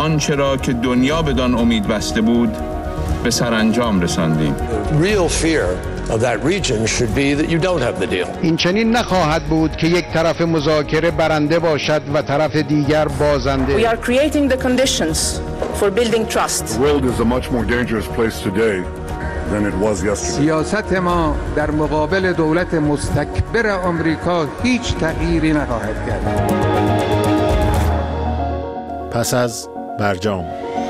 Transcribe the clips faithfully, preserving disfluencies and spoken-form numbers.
آنچه را که دنیا بدان امید بسته بود به سرانجام رساندیم. این چنین نخواهد بود که یک طرف مذاکره برنده باشد و طرف دیگر بازنده. We are creating the conditions for building trust. The world is a much more dangerous place today than it was yesterday. سیاست ما در مقابل دولت مستکبر آمریکا هیچ تغییری نخواهد کرد. پس از برجام.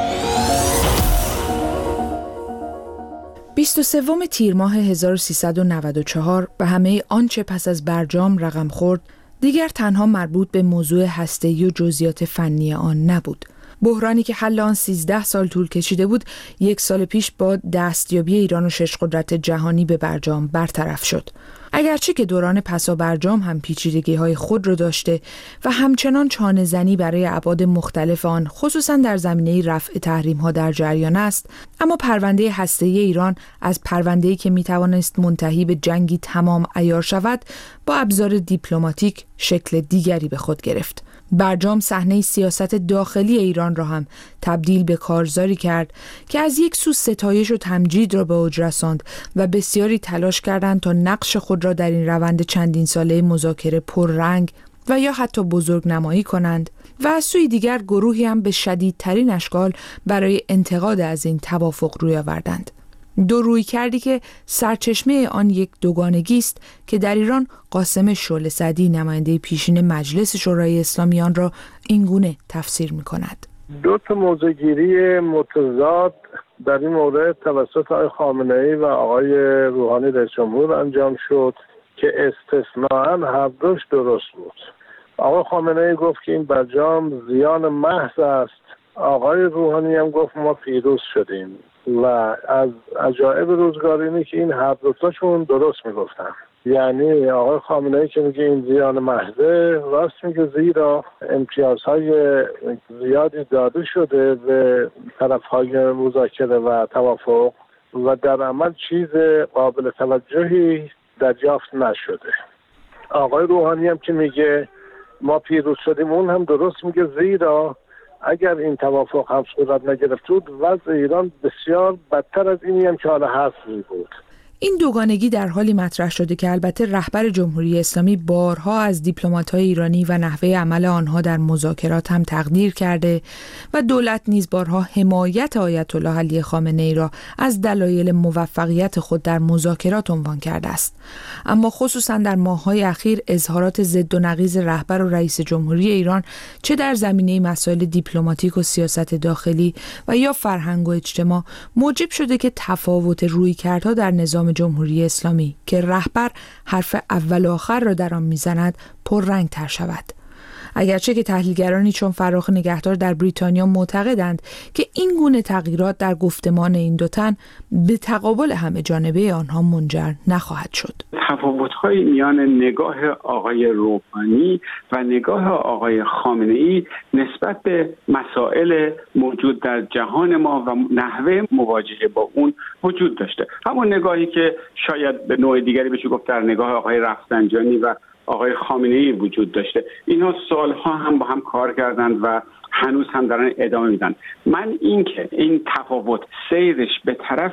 بیست و سوم تیر ماه هزار و سیصد و نود و چهار و همه آنچه پس از برجام رقم خورد دیگر تنها مربوط به موضوع هسته‌ای و جزئیات فنی آن نبود. بحرانی که حل آن سیزده سال طول کشیده بود، یک سال پیش با دستیابی ایران و شش قدرت جهانی به برجام برطرف شد. اگرچه که دوران پسا برجام هم پیچیدگی‌های خود را داشته و همچنان چانه زنی برای ابعاد مختلف آن، خصوصا در زمینه رفع تحریم‌ها در جریان است، اما پرونده هسته‌ای ایران از پرونده‌ای که می‌توانست منتهی به جنگی تمام عیار شود، با ابزار دیپلماتیک شکل دیگری به خود گرفت. برجام صحنه سیاست داخلی ایران را هم تبدیل به کارزاری کرد که از یک سو ستایش و تمجید را به اوج رساند و بسیاری تلاش کردند تا نقش خود را در این روند چندین ساله مذاکره پررنگ و یا حتی بزرگ نمایی کنند و از سوی دیگر گروهی هم به شدیدترین اشکال برای انتقاد از این توافق روی آوردند. دو روی کردی که سرچشمه آن یک دوگانگی است که در ایران قاسم شعله‌صدی نماینده پیشین مجلس شورای اسلامی آن را اینگونه تفسیر می‌کند. دو تا موضوعگیری متضاد در این مورد توسط آقای خامنه‌ای و آقای روحانی رئیس جمهور انجام شد که استثناءً هر دوش درست بود. آقای خامنه‌ای گفت که این برجام زیان محض است. آقای روحانی هم گفت ما پیروز شدیم و از عجایب روزگار اینه که این هر دوتاشون درست میگفتن. یعنی آقای خامنه‌ای که میگه این زیان محضه، راست میگه، زیرا امتیازهای زیادی داده شده به طرفهای مذاکره و توافق و در عمل چیز قابل توجهی دریافت نشده. آقای روحانی هم که میگه ما پیروز شدیم، اون هم درست میگه، زیرا اگر این توافق هم صورت نگرفت بود وضع ایران بسیار بدتر از اینی هم که حالا هست بود. این دوگانگی در حالی مطرح شده که البته رهبر جمهوری اسلامی بارها از دیپلمات‌های ایرانی و نحوه عمل آنها در مذاکرات هم تقدیر کرده و دولت نیز بارها حمایت آیت الله علی خامنه‌ای را از دلایل موفقیت خود در مذاکرات عنوان کرده است. اما خصوصا در ماه‌های اخیر اظهارات ضد و نقیض رهبر و رئیس جمهوری ایران چه در زمینه مسائل دیپلماتیک و سیاست داخلی و یا فرهنگ و اجتماع موجب شده که تفاوت رویکردها در نظام جمهوری اسلامی که رهبر حرف اول و آخر را در آن میزند پررنگ تر شود. اگرچه که تحلیلگرانی چون فراخ نگهدار در بریتانیا معتقدند که این گونه تغییرات در گفتمان این دو تن به تقابل همه جانبه آنها منجر نخواهد شد. تفاوت‌های میان نگاه آقای روحانی و نگاه آقای خامنه‌ای نسبت به مسائل موجود در جهان ما و نحوه مواجهه با اون وجود داشته. همون نگاهی که شاید به نوع دیگری بشه گفت در نگاه آقای رفسنجانی و آقای خامنه‌ای وجود داشته. اینها سالها هم با هم کار کردند و هنوز هم دارن ادامه میدن. من اینکه این تفاوت سیرش به طرف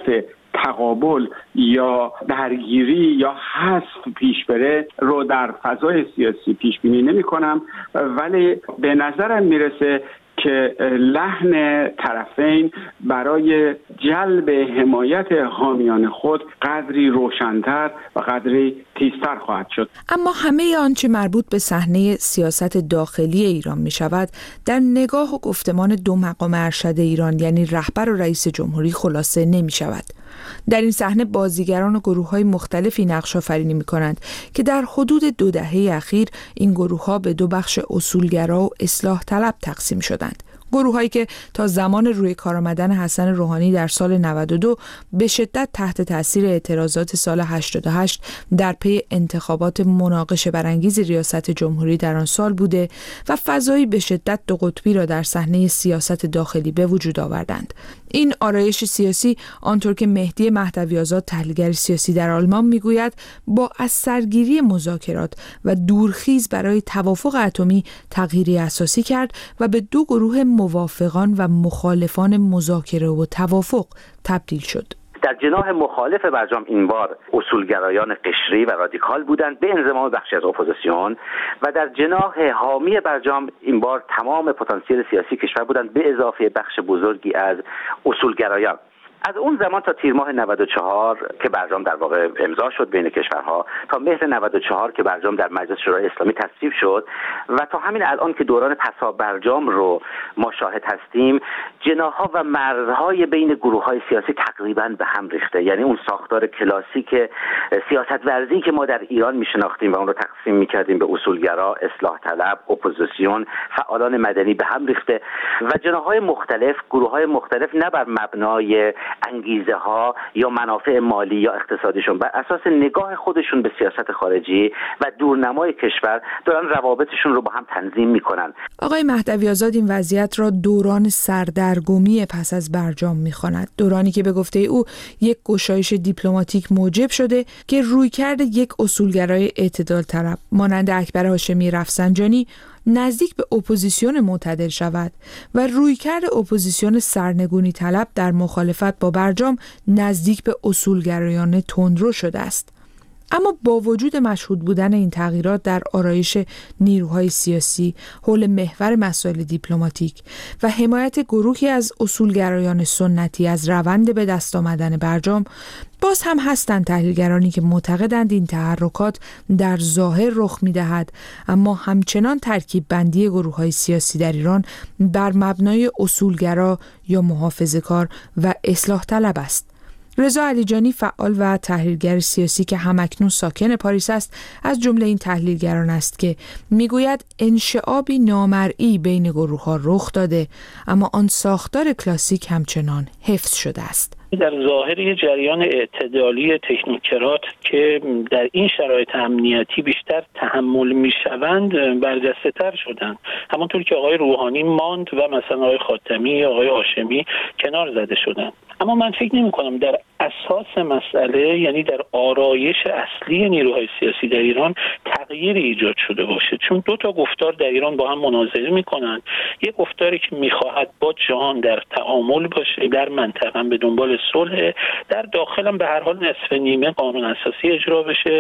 تقابل یا درگیری یا حذف پیش بره رو در فضای سیاسی پیش بینی نمی کنم، ولی به نظرم میرسه که لحن طرفین برای جلب حمایت حامیان خود قدری روشن‌تر و قدری تیزتر خواهد شد. اما همه آنچه مربوط به صحنه سیاست داخلی ایران می شود در نگاه و گفتمان دو مقام ارشد ایران یعنی رهبر و رئیس جمهوری خلاصه نمی شود. در این صحنه بازیگران و گروه‌های مختلفی نقش آفرینی می‌کنند که در حدود دو دهه اخیر این گروه‌ها به دو بخش اصولگرا و اصلاح طلب تقسیم شدند. گروه‌هایی که تا زمان روی کار آمدن حسن روحانی در سال نود و دو به شدت تحت تاثیر اعتراضات سال هشتاد و هشت در پی انتخابات مناقشه برانگیز ریاست جمهوری در آن سال بوده و فضایی به شدت دو قطبی را در صحنه سیاست داخلی به وجود آوردند. این آرایش سیاسی آنطور که مهدی مهدوی آزاد تحلیلگر سیاسی در آلمان میگوید با از سرگیری مذاکرات و دورخیز برای توافق اتمی تغییری اساسی کرد و به دو گروه موافقان و مخالفان مذاکره و توافق تبدیل شد. در جناح مخالف برجام این بار اصولگرایان قشری و رادیکال بودند به انضمام بخشی از اپوزیسیون، و در جناح حامی برجام این بار تمام پتانسیل سیاسی کشور بودند به اضافه بخش بزرگی از اصولگرایان. از اون زمان تا تیر ماه نود و چهار که برجام در واقع امضا شد بین کشورها، تا مهر نود و چهار که برجام در مجلس شورای اسلامی تصویب شد، و تا همین الان که دوران پسا برجام رو ما شاهد هستیم، جناح‌ها و مرزهای بین گروه‌های سیاسی تقریباً به هم ریخته. یعنی اون ساختار کلاسیک سیاست ورزی که ما در ایران میشناختیم و اون رو تقسیم می‌کردیم به اصولگرا، اصلاح طلب، اپوزیسیون، فعالان مدنی به هم ریخته و جناح‌های مختلف، گروه‌های مختلف نه بر مبنای انگیزه ها یا منافع مالی یا اقتصادیشون، بر اساس نگاه خودشون به سیاست خارجی و دورنمای کشور دارن روابطشون رو با هم تنظیم میکنن. آقای مهدوی آزاد این وضعیت را دوران سردرگمی پس از برجام میخواند، دورانی که به گفته او یک گشایش دیپلماتیک موجب شده که رویکرد یک اصولگرای اعتدال طلب مانند اکبر هاشمی رفسنجانی نزدیک به اپوزیسیون معتدل شود و رویکرد اپوزیسیون سرنگونی طلب در مخالفت با برجام نزدیک به اصولگرایان تندرو شده است. اما با وجود مشهود بودن این تغییرات در آرایش نیروهای سیاسی حول محور مسائل دیپلماتیک و حمایت گروهی از اصولگرایان سنتی از روند به دست آمدن برجام، باز هم هستند تحلیلگرانی که معتقدند این تحرکات در ظاهر رخ می‌دهد، اما همچنان ترکیب بندی گروه‌های سیاسی در ایران بر مبنای اصولگرا یا محافظه‌کار و اصلاح طلب است. رضا علیجانی، فعال و تحلیلگر سیاسی که همکنون ساکن پاریس است، از جمله این تحلیلگران است که میگوید انشعابی نامرئی بین گروه‌ها رخ داده، اما آن ساختار کلاسیک همچنان حفظ شده است. در ظاهر یه جریان اعتدالی تکنوکرات که در این شرایط امنیتی بیشتر تحمل میشوند برجسته تر شدند، همونطور که آقای روحانی ماند و مثلا آقای خاتمی، آقای هاشمی کنار زده شدند. اما من فکر نمی کنم در اساس مسئله، یعنی در آرایش اصلی نیروهای سیاسی در ایران، تغییر ایجاد شده باشه، چون دو تا گفتار در ایران با هم مناظره میکنن. یک گفتاری که میخواهد با جهان در تعامل باشه، در منطقه هم به دنبال صلح، در داخل هم به هر حال نصف نیمه قانون اساسی اجرا بشه،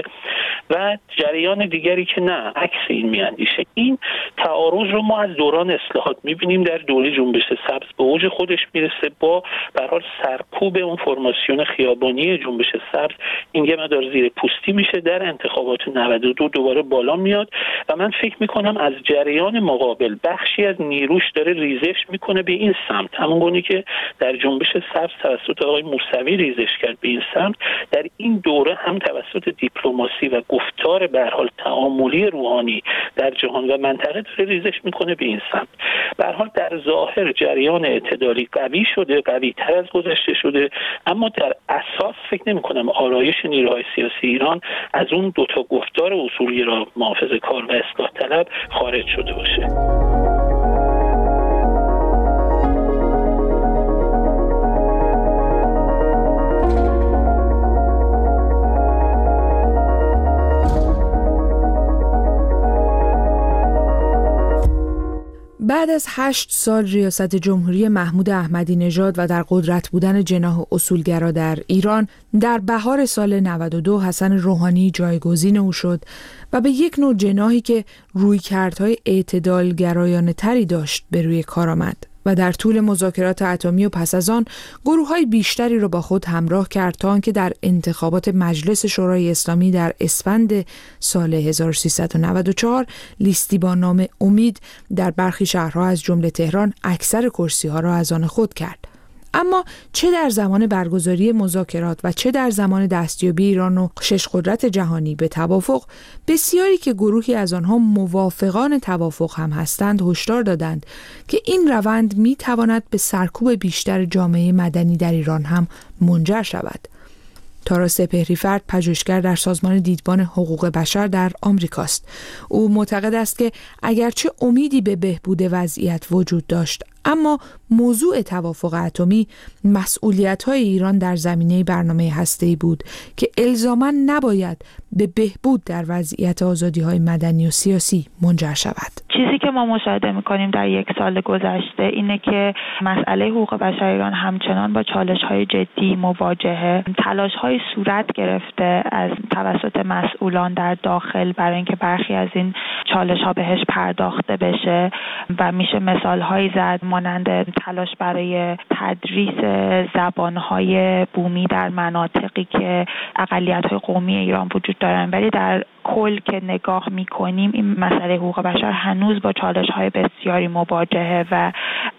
و جریان دیگری که نه، عکس این میاندیشه. این تعارض رو ما از دوران اصلاحات میبینیم. در دوره جنبش سبز به اوج خودش میرسه، با به هر حال سرکوب اون فرماسیون خیابانی جنبش سبز این یه مقدار زیر پوستی میشه، در انتخابات نود و دو دوباره بالا میاد و من فکر میکنم از جریان مقابل بخشی از نیروش داره ریزش میکنه به این سمت، همون گونه که در جنبش سبز توسط آقای موسوی ریزش کرد به این سمت. در این دوره هم توسط دیپلماسی و گفتار به هر حال تعاملی روحانی در جهان و منطقه داره ریزش میکنه به این سمت. به هر حال در ظاهر جریان اعتدالی قوی شده، قوی تر از گذشته شده، اما در اساس فکر نمی کنم آرایش نیروهای سیاسی ایران از اون دوتا گفتار اصولگرا، محافظه‌کار و اصلاح طلب خارج شده باشه. بعد از هشت سال ریاست جمهوری محمود احمدی نژاد و در قدرت بودن جناح اصولگرا در ایران، در بهار سال نود و دو حسن روحانی جایگزین او شد و به یک نوع جناحی که رویکردهای اعتدالگرایانه تری داشت به روی کار آمد و در طول مذاکرات اتمی و پس از آن گروه‌های بیشتری را با خود همراه کرد تا آنکه در انتخابات مجلس شورای اسلامی در اسفند سال هزار و سیصد و نود و چهار لیستی با نام امید در برخی شهرها از جمله تهران اکثر کرسی‌ها را از آن خود کرد. اما چه در زمان برگزاری مذاکرات و چه در زمان دستیابی ایران و شش قدرت جهانی به توافق، بسیاری که گروهی از آنها موافقان توافق هم هستند هشدار دادند که این روند می تواند به سرکوب بیشتر جامعه مدنی در ایران هم منجر شود. تارا سپهری‌فرد، پژوهشگر در سازمان دیدبان حقوق بشر در آمریکاست. او معتقد است که اگرچه امیدی به بهبود وضعیت وجود داشت، اما موضوع توافق اتمی مسئولیت‌های ایران در زمینه برنامه هسته‌ای بود که الزاماً نباید به بهبود در وضعیت آزادی‌های مدنی و سیاسی منجر شود. چیزی که ما مشاهده می‌کنیم در یک سال گذشته اینه که مسئله حقوق بشر ایران همچنان با چالش‌های جدی مواجهه. تلاش‌های صورت گرفته از توسط مسئولان در داخل برای اینکه برخی از این چالش‌ها بهش پرداخته بشه و میشه مثال‌هایی زد مانند تلاش برای تدریس زبان‌های بومی در مناطقی که اقلیت‌های قومی ایران وجود دارن، ولی در کل که نگاه می‌کنیم این مسئله حقوق بشر هنوز با چالش‌های بسیاری مواجهه و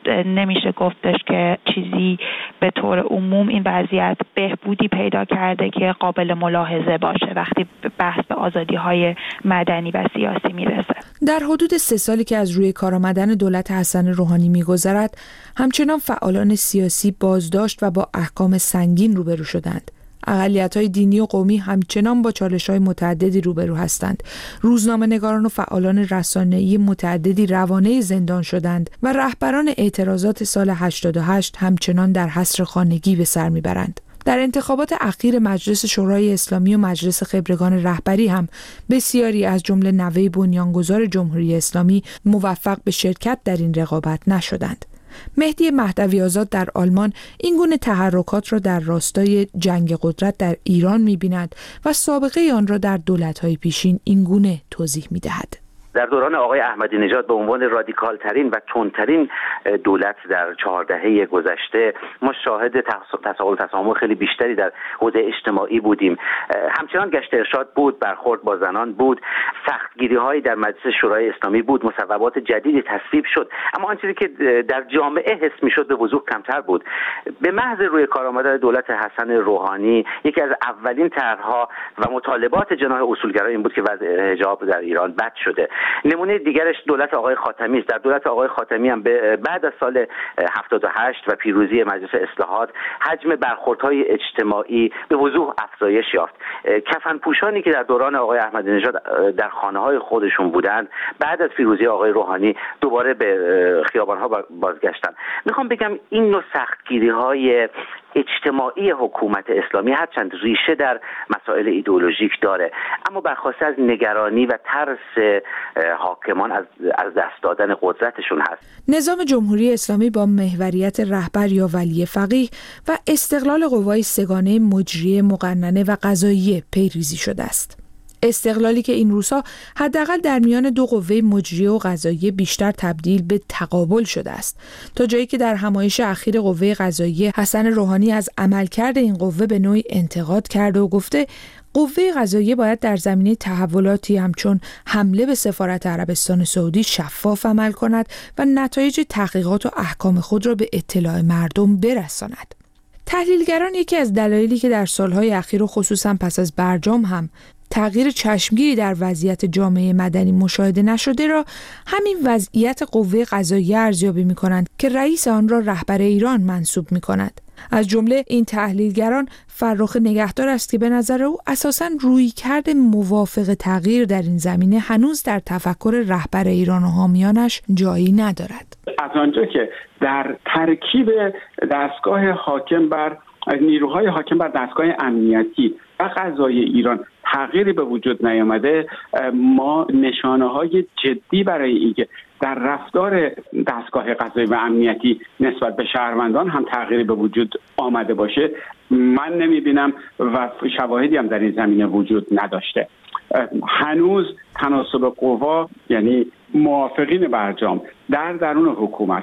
نمیشه گفتش که چیزی به طور عموم این وضعیت بهبودی پیدا کرده که قابل ملاحظه باشه وقتی بحث به آزادی‌های مدنی و سیاسی میرسه. در حدود سه سالی که از روی کار آمدن دولت حسن روحانی می‌گذرد، همچنان فعالان سیاسی بازداشت و با احکام سنگین روبرو شدند. اقلیت‌های دینی و قومی همچنان با چالش‌های متعددی روبرو هستند. روزنامه‌نگاران و فعالان رسانه‌ای متعددی روانه زندان شدند و رهبران اعتراضات سال هشتاد و هشت همچنان در حصر خانگی به سر می‌برند. در انتخابات اخیر مجلس شورای اسلامی و مجلس خبرگان رهبری هم بسیاری از جمله نوه بنیانگذار جمهوری اسلامی موفق به شرکت در این رقابت نشدند. مهدی مهدوی آزاد در آلمان این گونه تحرکات را در راستای جنگ قدرت در ایران می‌بیند و سابقه آن را در دولت‌های پیشین این گونه توضیح می‌دهد. در دوران آقای احمدی نژاد به عنوان رادیکال ترین و تندترین دولت در چهار دهه گذشته ما شاهد تصاحب و تسامح خیلی بیشتری در حوزه اجتماعی بودیم. همچنان گشت ارشاد بود، برخورد با زنان بود، سختگیری‌هایی در مجلس شورای اسلامی بود، مصوبات جدیدی تصویب شد، اما آن چیزی که در جامعه حس می‌شد به وضوح کمتر بود. به محض روی کار آمدن دولت حسن روحانی یکی از اولین طرح‌ها و مطالبات جناح اصولگرا این بود که وضع حجاب در ایران بد شده. نمونه دیگرش دولت آقای خاتمی است. در دولت آقای خاتمی هم بعد از سال هفتاد و هشت و پیروزی مجلس اصلاحات حجم برخوردهای اجتماعی به وضوح افزایش یافت. کفنپوشانی که در دوران آقای احمدی نژاد در خانه‌های خودشون بودند بعد از پیروزی آقای روحانی دوباره به خیابان‌ها بازگشتن. میخوام بگم این نوع سختگیری‌های اجتماعی حکومت اسلامی هرچند ریشه در مسائل ایدئولوژیک داره، اما برخواسته از نگرانی و ترس حاکمان از از دست دادن قدرتشون هست. نظام جمهوری اسلامی با محوریت رهبر یا ولی فقیه و استقلال قوای سگانه مجریه، مقننه و قضاییه پیریزی شده است. استقلالی که این روزها حداقل در میان دو قوه مجریه و قضاییه بیشتر تبدیل به تقابل شده است، تا جایی که در همایش اخیر قوه قضاییه حسن روحانی از عملکرد این قوه به نوعی انتقاد کرده و گفته قوه قضاییه باید در زمینه تحولاتی همچون حمله به سفارت عربستان سعودی شفاف عمل کند و نتایج تحقیقات و احکام خود را به اطلاع مردم برساند. تحلیلگران یکی از دلایلی که در سالهای اخیر و خصوصا پس از برجام هم تغییر چشمگیری در وضعیت جامعه مدنی مشاهده نشده را همین وضعیت قوه قضاییه ارزیابی می‌کنند که رئیس آن را رهبر ایران منصوب می‌کند. از جمله این تحلیلگران فرخ نگهدار است که به نظر او اساساً رویکرد موافق تغییر در این زمینه هنوز در تفکر رهبر ایران و حامیانش جایی ندارد. از آنجا که در ترکیب دستگاه حاکم بر نیروهای حاکم بر دستگاه امنیتی و قضایی ایران تغییری به وجود نیامده، ما نشانه‌های جدی برای اینکه در رفتار دستگاه قضایی و امنیتی نسبت به شهروندان هم تغییری به وجود آمده باشه من نمی‌بینم و شواهدی هم در این زمینه وجود نداشته. هنوز تناسب قوا، یعنی موافقین برجام در درون حکومت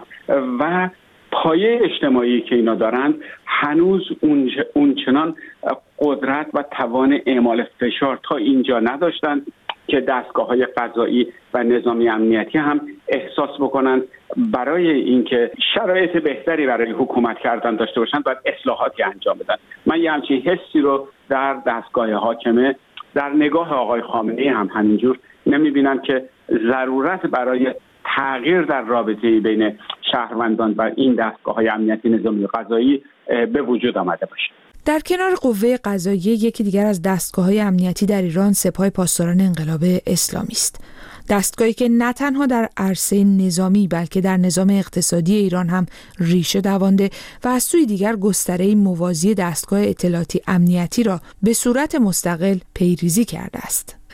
و پایه اجتماعی که اینا دارند هنوز اونچنان قدرت و توان اعمال فشار تا اینجا نداشتند که دستگاه‌های قضایی و نظامی امنیتی هم احساس بکنند برای اینکه شرایط بهتری برای حکومت کردن داشته باشند باید اصلاحاتی انجام بدن. من یه همچین حسی رو در دستگاه حاکمه در نگاه آقای خامنه‌ای هم همینجور نمی‌بینم که ضرورت برای تغییر در رابطه بین شهروندان و این دستگاه‌های امنیتی نظامی و قضایی به وجود آمده باشه. در کنار قوه قضاییه یکی دیگر از دستگاه‌های امنیتی در ایران سپاه پاسداران انقلاب اسلامی است. دستگاهی که نه تنها در عرصه نظامی بلکه در نظام اقتصادی ایران هم ریشه دوانده و از سوی دیگر گستره موازی دستگاه اطلاعاتی امنیتی را به صورت مستقل پیریزی کرده است.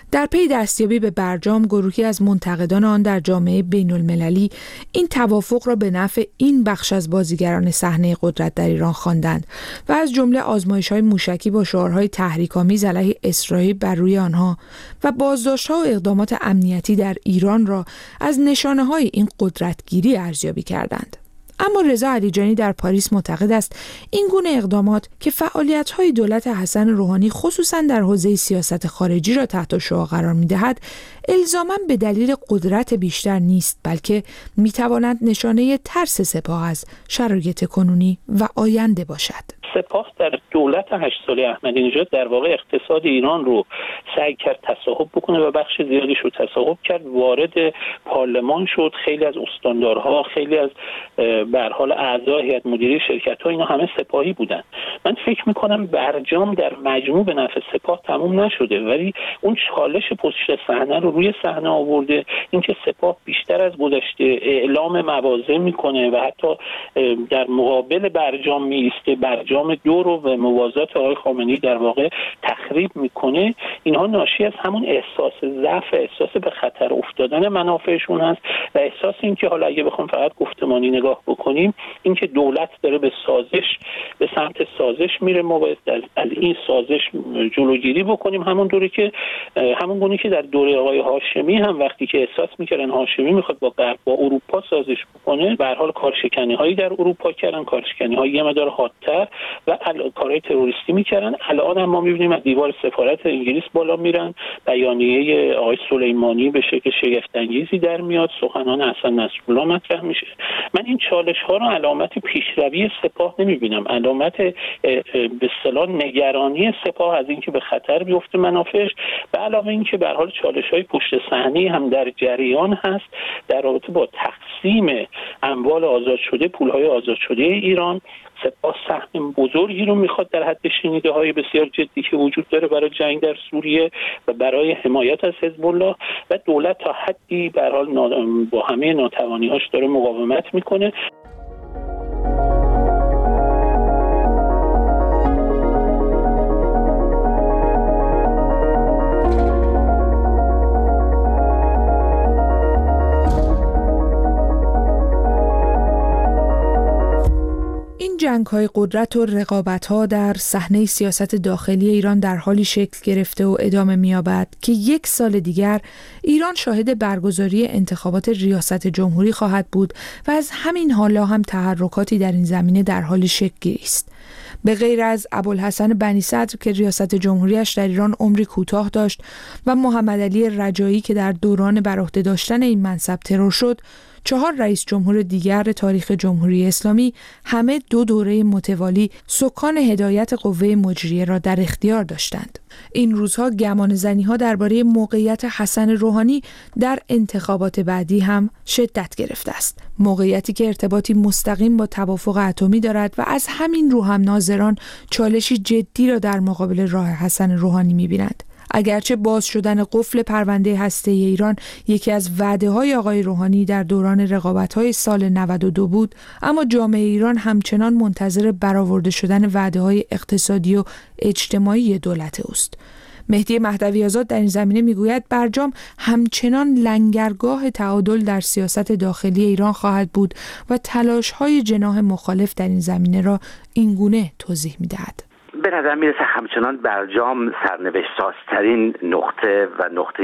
در پی دستیابی به برجام، گروهی از منتقدان آن در جامعه بین المللی این توافق را به نفع این بخش از بازیگران صحنه قدرت در ایران خواندند و از جمله آزمایش‌های موشکی با شعارهای تحریک‌آمیز علیه اسرائیل بر روی آنها و بازداشت‌ها و اقدامات امنیتی در ایران را از نشانه‌های این قدرتگیری ارزیابی کردند. اما رضا علیجانی در پاریس معتقد است این گونه اقدامات که فعالیت‌های دولت حسن روحانی خصوصاً در حوزه سیاست خارجی را تحت شعاع قرار می‌دهد، الزاماً به دلیل قدرت بیشتر نیست، بلکه می‌توانند نشانه ترس سپاه از شرایط کنونی و آینده باشد. سپاه در دولت هشت ساله احمدی نژاد در واقع اقتصاد ایران رو سعی کرد تصاحب بکنه و بخش زیادیش رو تصاحب کرد، وارد پارلمان شد. خیلی از استاندارها، خیلی از به هر حال اعضای هیئت مدیره شرکت‌ها اینا همه سپاهی بودن. من فکر می‌کنم برجام در مجموع به نفع سپاه تموم نشده، ولی اون چالش پشت صحنه رو روی صحنه آورده. اینکه سپاه بیشتر از گذشته اعلام مواضع میکنه و حتی در مقابل برجام میسته، برجام دو رو به موازات آقای خامنه‌ای در واقع تخریب میکنه. اینها ناشی از همون احساس ضعف، احساس به خطر افتادن منافعشون هست و احساس این که حالا اگه بخوام فقط گفتمانی نگاه بکنیم، اینکه دولت داره به سازش، به سمت سازش میره، ما باید از این سازش جلوگیری بکنیم. همون دوره که همون گونه که در دوره آقای هاشمی هم وقتی که احساس میکردن هاشمی میخواد با غرب، با اروپا سازش بکنه، به هر حال کارشکنی‌هایی در اروپا کردن، کارشکنی‌های یه مقدار حادتر و کارهای تروریستی میکردن. الان هم ما میبینیم از دیوار سفارت انگلیس بالا میرن، بیانیه آقای سلیمانی به شکل شگفت‌انگیزی در میاد، سخنان حسن نصرالله مطرح میشه. من این چالش ها رو علامت پیشروی سپاه نمیبینم، علامت به اصطلاح نگرانی سپاه از اینکه به خطر بیفته منافعش، به علاوه اینکه به هر حال چالش های پشت صحنه هم در جریان هست در رابطه با تقسیم اموال آزاد شده، پول های آزاد شده ایران. سپاه سهم بزرگی رو میخواد در حد شنیده های بسیار جدی که وجود داره برای جنگ در سوریه و برای حمایت از حزب الله، و دولت تا حدی به هر حال با همه ناتوانی‌هاش داره مقاومت میکنه. جنگ‌های قدرت و رقابت‌ها در صحنه سیاست داخلی ایران در حالی شکل گرفته و ادامه می‌یابد که یک سال دیگر ایران شاهد برگزاری انتخابات ریاست جمهوری خواهد بود و از همین حالا هم تحرکاتی در این زمینه در حال شکل‌گیری است. به غیر از ابوالحسن بنی صدر که ریاست جمهوریش در ایران عمری کوتاه داشت و محمد علی رجایی که در دوران بر عهده داشتن این منصب ترور شد، چهار رئیس جمهور دیگر تاریخ جمهوری اسلامی همه دو دوره متوالی سکان هدایت قوه مجریه را در اختیار داشتند. این روزها گمانه‌زنی‌ها درباره موقعیت حسن روحانی در انتخابات بعدی هم شدت گرفته است. موقعیتی که ارتباطی مستقیم با توافق اتمی دارد و از همین رو هم ناظران چالشی جدی را در مقابل راه حسن روحانی می‌بینند. اگرچه باز شدن قفل پرونده هسته‌ای ایران یکی از وعده‌های آقای روحانی در دوران رقابت‌های سال نود و دو بود، اما جامعه ایران همچنان منتظر برآورده شدن وعده‌های اقتصادی و اجتماعی دولت اوست. مهدی مهدوی آزاد در این زمینه میگوید برجام همچنان لنگرگاه تعادل در سیاست داخلی ایران خواهد بود و تلاش‌های جناح مخالف در این زمینه را اینگونه توضیح می‌دهد. به نظر میرسه همچنان برجام سرنوشت سازترین نقطه و نقطه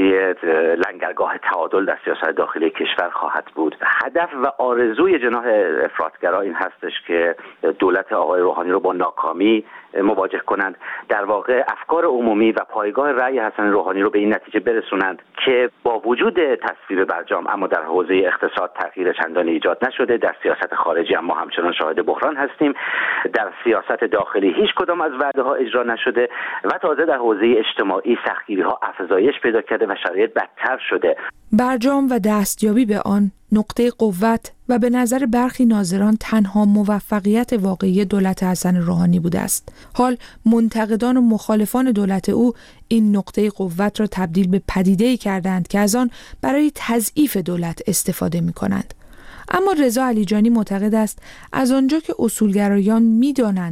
لنگرگاه تعادل در سیاست داخلی کشور خواهد بود. هدف و آرزوی جناح افراطگرا این هستش که دولت آقای روحانی رو با ناکامی مواجه کنند، در واقع افکار عمومی و پایگاه رأی حسن روحانی رو به این نتیجه برسونند که با وجود تصویب برجام اما در حوزه اقتصاد تغییر چندانی ایجاد نشده، در سیاست خارجی اما همچنان شاهد بحران هستیم، در سیاست داخلی هیچ کدام از وعده ها اجرا نشده و تازه در حوزه اجتماعی سختگیری ها افزایش پیدا کرده و شرایط بدتر شده. برجام و دستیابی به آن نقطه قوت و به نظر برخی ناظران تنها موفقیت واقعی دولت حسن روحانی بوده است. حال منتقدان و مخالفان دولت او این نقطه قوت را تبدیل به پدیده‌ای کردند که از آن برای تضعیف دولت استفاده می‌کنند. اما رضا علیجانی معتقد است از آنجا که اصولگرایان می‌دانند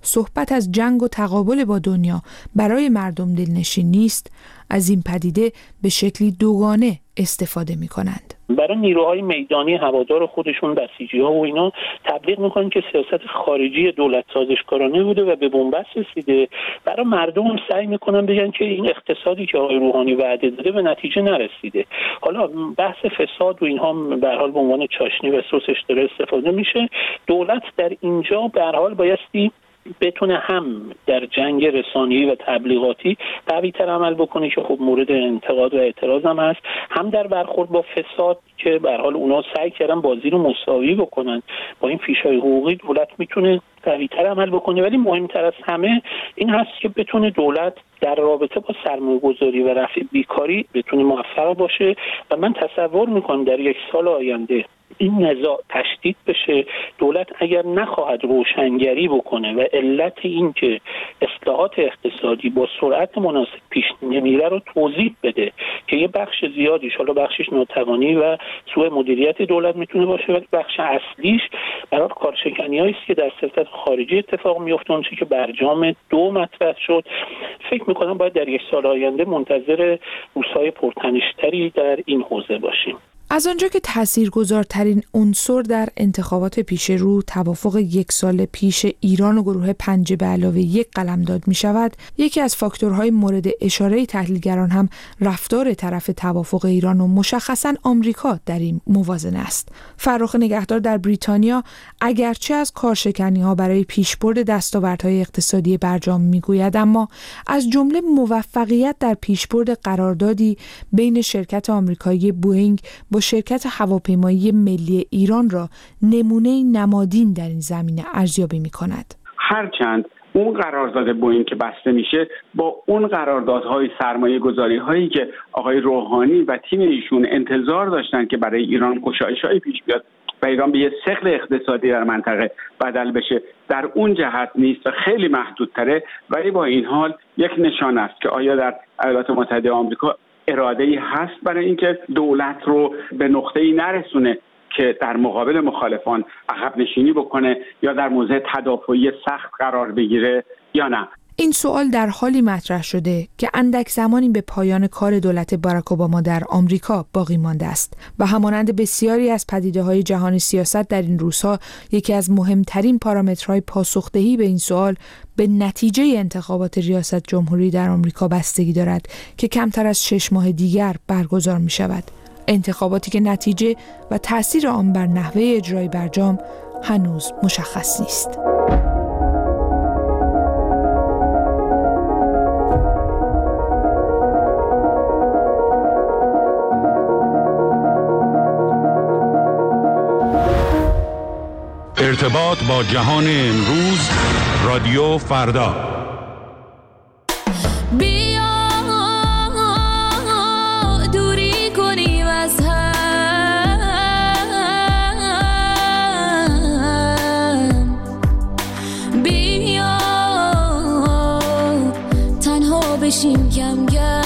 صحبت از جنگ و تقابل با دنیا برای مردم دلنشین نیست، از این پدیده به شکلی دوگانه استفاده می کنند. برای نیروهای میدانی هوادار خودشون بسیجی‌ها و اینا تبلیغ میکنن که سیاست خارجی دولت سازشکارانه بوده و به بنبست رسیده. برای مردم هم سعی میکنن بگن که این اقتصادی که آقای روحانی وعده داده به نتیجه نرسیده. حالا بحث فساد و اینها به هر حال به عنوان چاشنی و سسش داره استفاده میشه. دولت در اینجا به هر حال بایستی بتونه هم در جنگ رسانه‌ای و تبلیغاتی قوی‌تر عمل بکنه که خب مورد انتقاد و اعتراض هم هست، هم در برخورد با فساد که به هر حال اونا سعی کردن بازی رو مساوی بکنن با این فیش‌های حقوقی. دولت میتونه قوی‌تر عمل بکنه، ولی مهمتر از همه این هست که بتونه دولت در رابطه با سرمایه‌گذاری و رفع بیکاری بتونه موفق باشه. و من تصور میکنم در یک سال آینده این نزاع تشدید بشه. دولت اگر نخواهد روشنگری بکنه و علت این که اصلاحات اقتصادی با سرعت مناسب پیش نمیره رو توضیح بده که یه بخش زیادیش، حالا بخشش ناتوانی و سوء مدیریت دولت میتونه باشه، ولی بخش اصلیش برای کارشکنی‌هایی است که در سیاست خارجی اتفاق میفته، اون چیزی که برجام دو مطرح شد. فکر میکنم باید در یک سال آینده منتظر روزهای پرتنش‌تری در این حوزه باشیم. از آنجا که تاثیرگذارترین عنصر در انتخابات پیش رو توافق یک سال پیش ایران و گروه پنج به علاوه یک قلمداد می شود، یکی از فاکتورهای مورد اشاره تحلیلگران هم رفتار طرف توافق ایران و مشخصاً آمریکا در این موازنه است. فرخ نگهدار در بریتانیا اگرچه از کارشکنی‌ها برای پیشبرد دستاوردهای اقتصادی برجام میگوید، اما از جمله موفقیت در پیشبرد قراردادی بین شرکت آمریکایی بوئینگ با شرکت هواپیمایی ملی ایران را نمونه نمادین در این زمینه ارزیابی می‌کند. هرچند اون قرارداد بوئینگ که بسته میشه با اون قراردادهای سرمایه گذاری هایی که آقای روحانی و تیم ایشون انتظار داشتن که برای ایران گشایش‌های پیش بیاد و ایران به یه ثقل اقتصادی در منطقه بدل بشه، در اون جهت نیست و خیلی محدودتره. ولی با این حال یک نشان است که آیا در ایالات متحده آمریکا اراده‌ای هست برای اینکه دولت رو به نقطه‌ای نرسونه که در مقابل مخالفان عقب نشینی بکنه یا در موضع تدافعی سخت قرار بگیره یا نه. این سوال در حالی مطرح شده که اندک زمانی به پایان کار دولت باراک اوباما در آمریکا باقی مانده است و همانند بسیاری از پدیده‌های جهان سیاست در این روزها یکی از مهمترین پارامترهای پاسخدهی به این سوال به نتیجه انتخابات ریاست جمهوری در آمریکا بستگی دارد که کمتر از شش ماه دیگر برگزار می شود. انتخاباتی که نتیجه و تأثیر آن بر نحوه اجرای برجام هنوز مشخص نیست. ارتباط با جهان امروز، رادیو فردا. بیا دوری کنیم از هم، بیا تنها بشیم کم کم،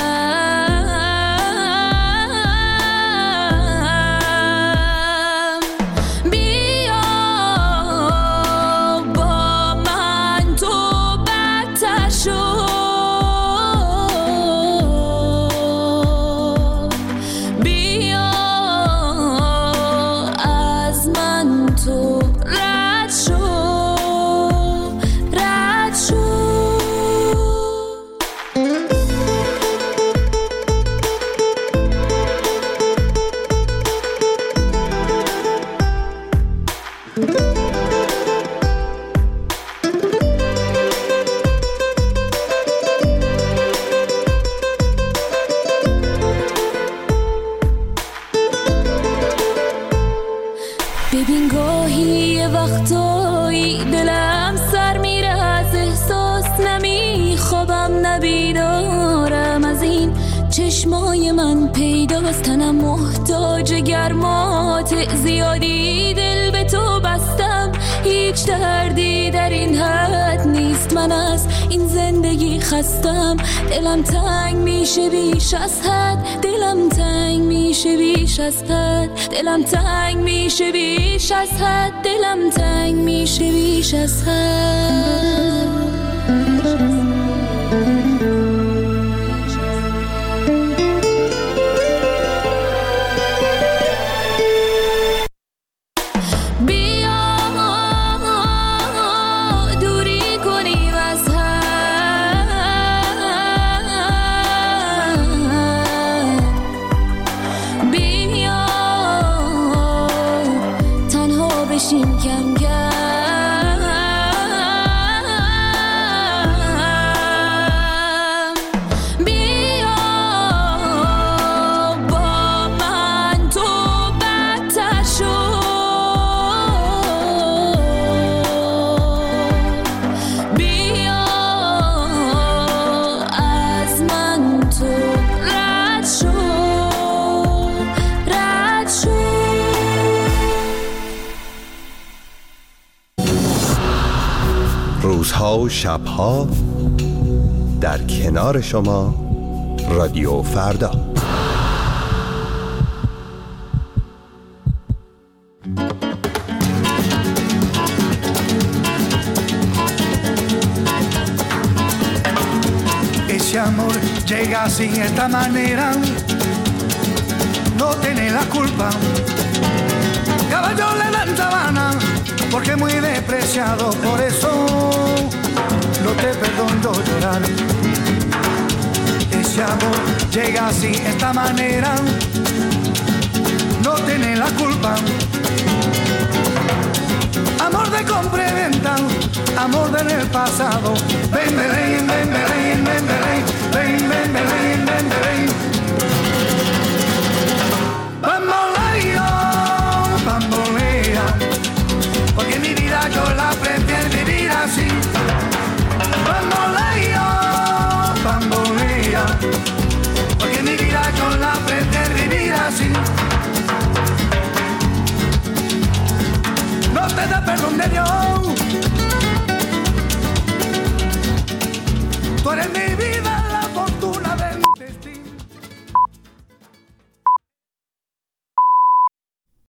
ببین گاهی وقتایی دلم سر میره از احساس، نمیخوابم نبیدارم از این چشم چشمای من پیداست، تنم محتاج گرمات زیادی، دل به تو بستم هیچ دردی در این حد نیست، من از این زندگی خستم، دلم تنگ میشه بیش از حد، دلم تنگ میشه بیش از حد، دلم تنگ میشه بیش از حد، دلم تنگ میشه بیش از حد. روزها و شبها در کنار شما رادیو فردا. Ese amor llega así de esta manera, no tiene la culpa. Caballo le dan sabana porque muy despreciado, por eso no te perdono llorar. Ese amor llega así, esta manera, no tiene la culpa. Amor de compra y venta, amor del pasado. Ven, ven, ven, ven, ven, ven, ven, ven, ven, ven, ven, ven. Bamboleo, bambolea, porque mi vida yo la prefiero vivir así. Bamboleo, bambolea, porque mi vida yo la prefiero vivir así. No te da perdón de Dios